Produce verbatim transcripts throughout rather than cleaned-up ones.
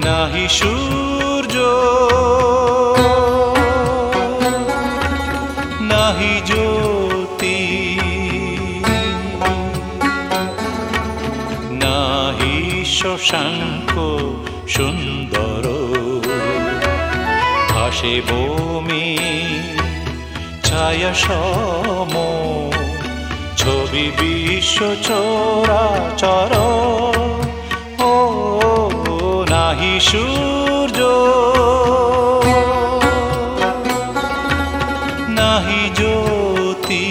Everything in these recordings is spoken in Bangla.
নাহি সূর্য নাহি জ্যোতি নাহি শশাঙ্ক সুন্দর ভাসে ভূমি ছায়া সম ছবি বিশ্ব চরাচর ও নাহি সূর্য নাহি জ্যোতি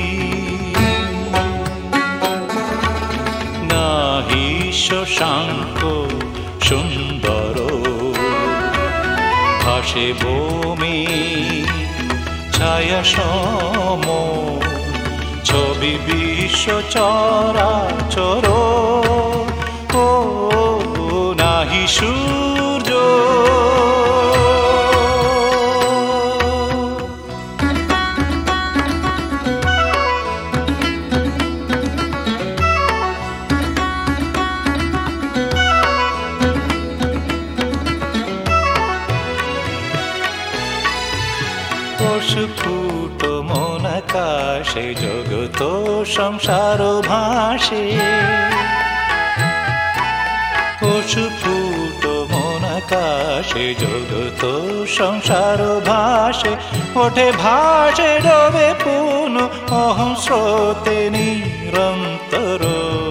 নাহি শশাঙ্ক সুন্দর ভাসে ভূমি ছায়া সম ছবি বিশ্ব চরাচর ও নাহি সূর্য স্ফুট মন আকাশে জগত সংসার ভাসে স্ফুট মন আকাশে জগত সংসার ভাসে ওঠে ভাসে ডোবে পুন অহং স্রোতে নিরন্তর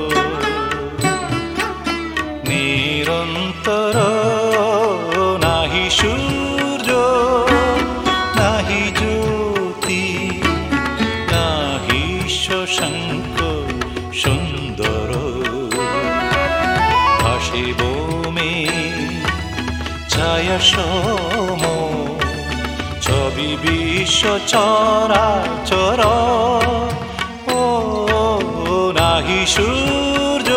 নিরন্তর নাহি সূর্য নাহি জ্যোতি নাহি শশাঙ্ক সুন্দর ভাসে ভূমি ছায়া সম ছবি বিশ্ব চরাচর ও নাহি সূর্য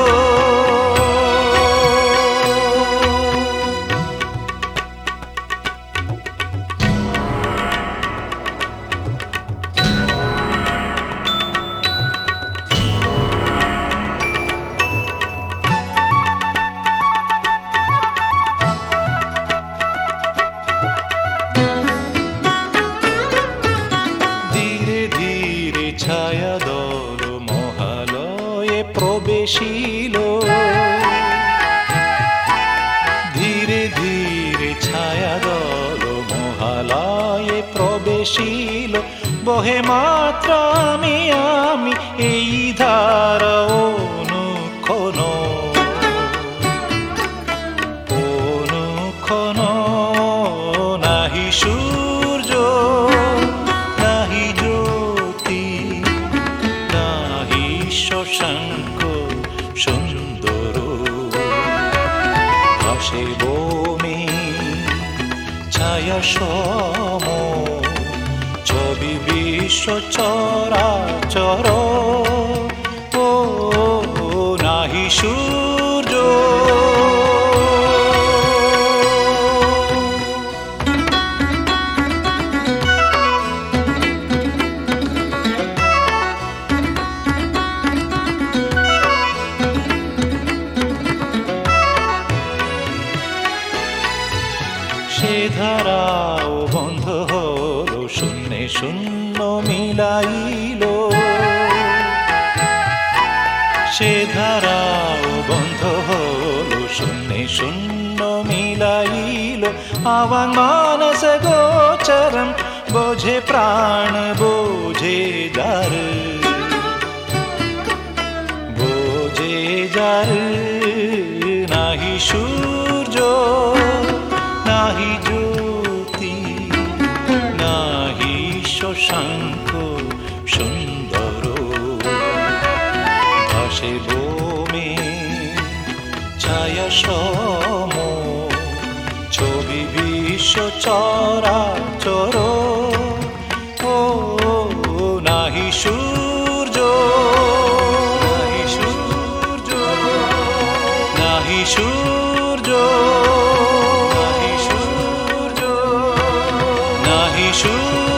ছায়া দল মহালয়ে প্রবেশিল ধীরে ধীরে ছায়া দল মহালয়ে প্রবেশিল বহে মাত্র আমি আমি এই ধারা অনুক্ষণ অনুক্ষণ নাহি সূর্য নাহি শশাঙ্ক সুন্দর ভাসে ভূমি ছায়া সম ছবি বিশ্ব চরাচর ও নাহি সূর্য সে ধারাও বন্ধ হলো শূন্যে শূন্য মিলাইল সে ধারাও বন্ধ হলো শূন্যে শূন্য মিলাইল আবাং মানস গোচরম বোঝে প্রাণ বোঝে যার বোঝে যার নাহি সূর্য নাহি জ্যোতি নাহি শশাঙ্ক সুন্দর ভাসে ভূমি ছায়া সম ছবি বিশ্ব চরাচর ও নাহি সূর্য নাহি সূর্য নাহি সূর্য নাহি সূর্য